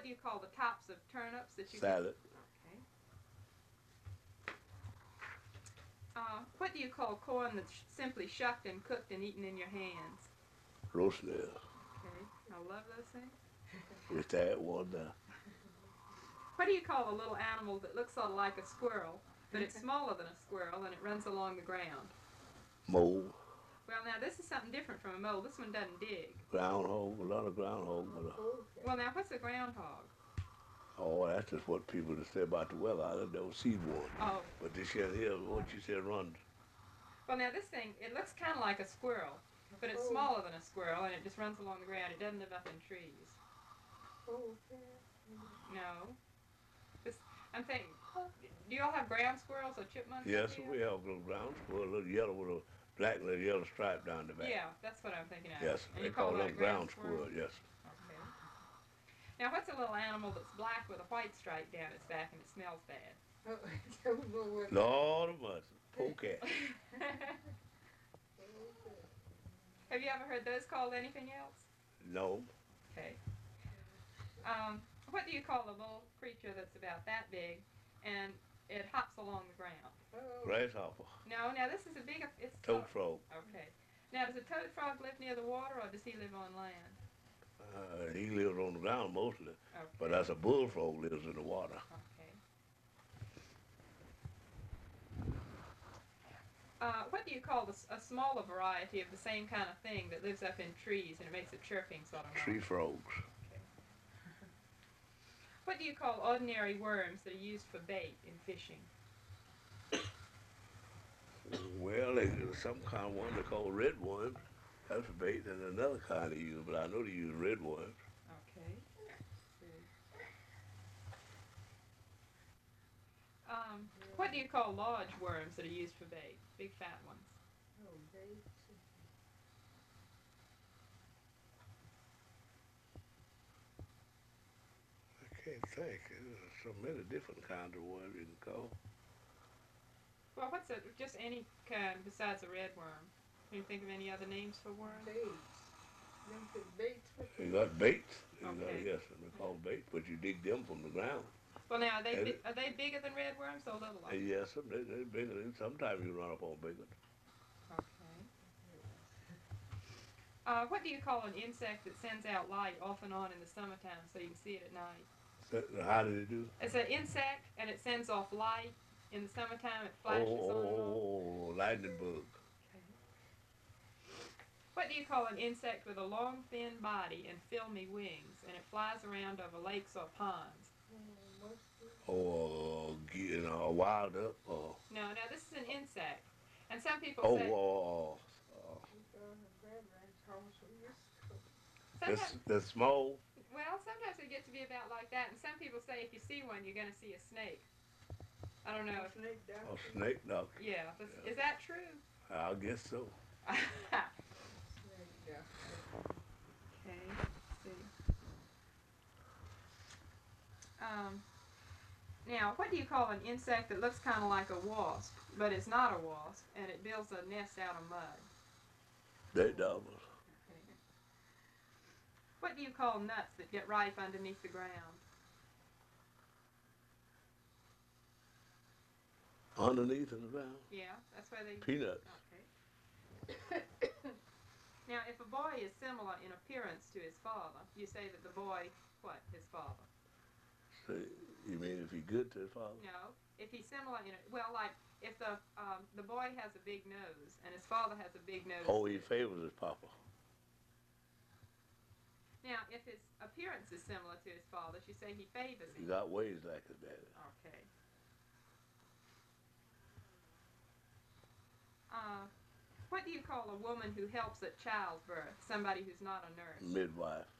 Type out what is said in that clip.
do you call the tops of turnips that you Salad. Okay. What do you call corn that's simply shucked and cooked and eaten in your hands? Roasted. Okay. I love those things. With that one there. What do you call a little animal that looks sort of like a squirrel, but it's smaller than a squirrel and it runs along the ground? Mole. Well, now this is something different from a mole. This one doesn't dig. Groundhog. A lot of groundhog. Well, now what's a groundhog? Oh, that's just what people just say about the weather. I never seen one. Oh. But this here, what you said, runs. Well, now this thing, it looks kind of like a squirrel, but it's smaller than a squirrel and it just runs along the ground. It doesn't live up in trees. No. I'm thinking, do you all have ground squirrels or chipmunks? Yes, we have a little ground squirrel, a little yellow with a black and a yellow stripe down the back. Yeah, that's what I'm thinking of. Yes, And they you call them that ground squirrel, yes. Okay. Now, what's a little animal that's black with a white stripe down its back and it smells bad? Lord of mercy, polecat. Have you ever heard those called anything else? No. Okay. What do you call a little creature that's about that big and it hops along the ground? Grasshopper. No, now this is a big... Toad frog. Okay. Now, does a toad frog live near the water or does he live on land? He lives on the ground mostly. Okay. But that's a bullfrog lives in the water. Okay. What do you call a smaller variety of the same kind of thing that lives up in trees and it makes a chirping sort of noise? Tree frogs. Okay. What do you call ordinary worms that are used for bait in fishing? Well, there's some kind of one they call red worms. That's for bait, and another kind they use, but I know they use red worms. Okay. What do you call large worms that are used for bait? Big fat ones. I can't think. There's so many different kinds of worms you can call. Well, just any kind besides a red worm? Can you think of any other names for worms? Baits. You got baits. Okay. Yes, they're called baits, but you dig them from the ground. Well, now, are they bigger than red worms or littler? Yes, they're bigger. Sometimes you run up on bigger. Okay. What do you call an insect that sends out light off and on in the summertime so you can see it at night? How did it do? It's an insect and it sends off light in the summertime. It flashes on and on. Oh, lightning bug. Okay. What do you call an insect with a long, thin body and filmy wings, and it flies around over lakes or ponds? Or a wild duck. No, this is an insect, and some people say. They're small. Well, sometimes they get to be about like that, and some people say if you see one, you're going to see a snake. I don't know. Snake duck. Yeah. Is that true? I guess so. Okay, let's see. Now, what do you call an insect that looks kind of like a wasp, but it's not a wasp, and it builds a nest out of mud? Daredevils. Okay. What do you call nuts that get ripe underneath the ground? Underneath in the ground? Yeah, that's why they... Peanuts. Okay. Now, if a boy is similar in appearance to his father, you say that the boy, what, his father? So, you mean if he's good to his father? No, if he's similar like if the boy has a big nose and his father has a big nose. Oh, he favors his papa. Now, if his appearance is similar to his father, you say he favors him. He got ways like his daddy. Okay. What do you call a woman who helps at childbirth? Somebody who's not a nurse. Midwife.